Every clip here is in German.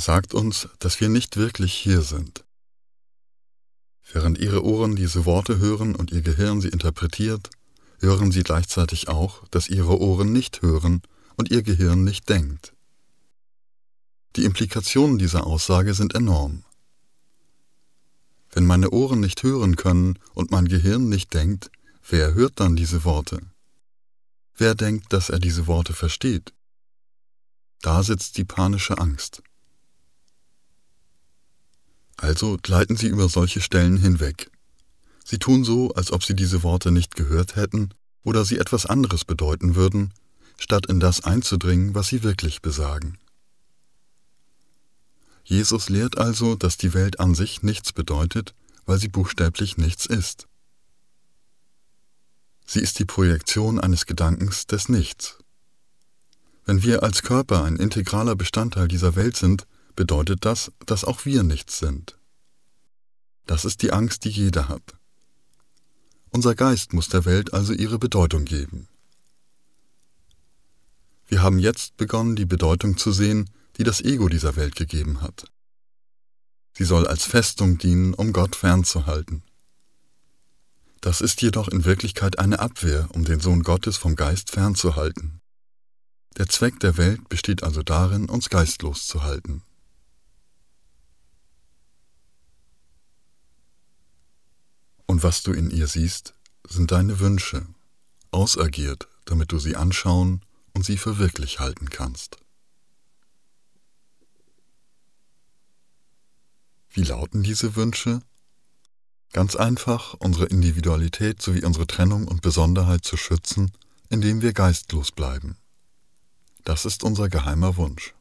sagt uns, dass wir nicht wirklich hier sind. Während Ihre Ohren diese Worte hören und Ihr Gehirn sie interpretiert, hören Sie gleichzeitig auch, dass Ihre Ohren nicht hören und Ihr Gehirn nicht denkt. Die Implikationen dieser Aussage sind enorm. Wenn meine Ohren nicht hören können und mein Gehirn nicht denkt, wer hört dann diese Worte? Wer denkt, dass er diese Worte versteht? Da sitzt die panische Angst. Also gleiten Sie über solche Stellen hinweg. Sie tun so, als ob Sie diese Worte nicht gehört hätten oder sie etwas anderes bedeuten würden, statt in das einzudringen, was sie wirklich besagen. Jesus lehrt also, dass die Welt an sich nichts bedeutet, weil sie buchstäblich nichts ist. Sie ist die Projektion eines Gedankens des Nichts. Wenn wir als Körper ein integraler Bestandteil dieser Welt sind, bedeutet das, dass auch wir nichts sind. Das ist die Angst, die jeder hat. Unser Geist muss der Welt also ihre Bedeutung geben. Wir haben jetzt begonnen, die Bedeutung zu sehen, die das Ego dieser Welt gegeben hat. Sie soll als Festung dienen, um Gott fernzuhalten. Das ist jedoch in Wirklichkeit eine Abwehr, um den Sohn Gottes vom Geist fernzuhalten. Der Zweck der Welt besteht also darin, uns geistlos zu halten. Und was du in ihr siehst, sind deine Wünsche, ausagiert, damit du sie anschauen und sie für wirklich halten kannst. Wie lauten diese Wünsche? Ganz einfach, unsere Individualität sowie unsere Trennung und Besonderheit zu schützen, indem wir geistlos bleiben. Das ist unser geheimer Wunsch.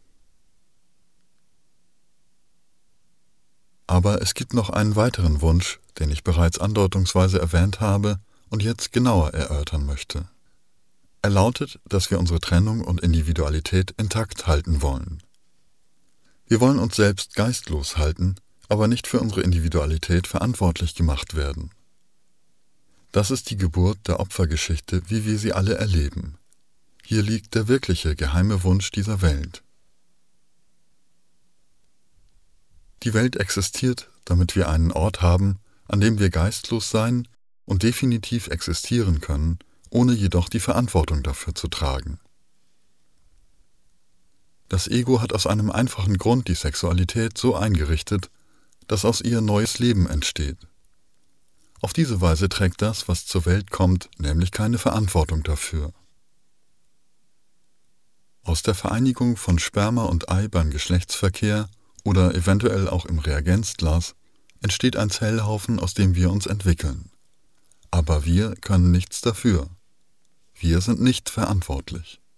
Aber es gibt noch einen weiteren Wunsch, den ich bereits andeutungsweise erwähnt habe und jetzt genauer erörtern möchte. Er lautet, dass wir unsere Trennung und Individualität intakt halten wollen. Wir wollen uns selbst geistlos halten, aber nicht für unsere Individualität verantwortlich gemacht werden. Das ist die Geburt der Opfergeschichte, wie wir sie alle erleben. Hier liegt der wirkliche, geheime Wunsch dieser Welt. Die Welt existiert, damit wir einen Ort haben, an dem wir geistlos sein und definitiv existieren können, ohne jedoch die Verantwortung dafür zu tragen. Das Ego hat aus einem einfachen Grund die Sexualität so eingerichtet, dass aus ihr neues Leben entsteht. Auf diese Weise trägt das, was zur Welt kommt, nämlich keine Verantwortung dafür. Aus der Vereinigung von Sperma und Ei beim Geschlechtsverkehr oder eventuell auch im Reagenzglas entsteht ein Zellhaufen, aus dem wir uns entwickeln. Aber wir können nichts dafür. Wir sind nicht verantwortlich.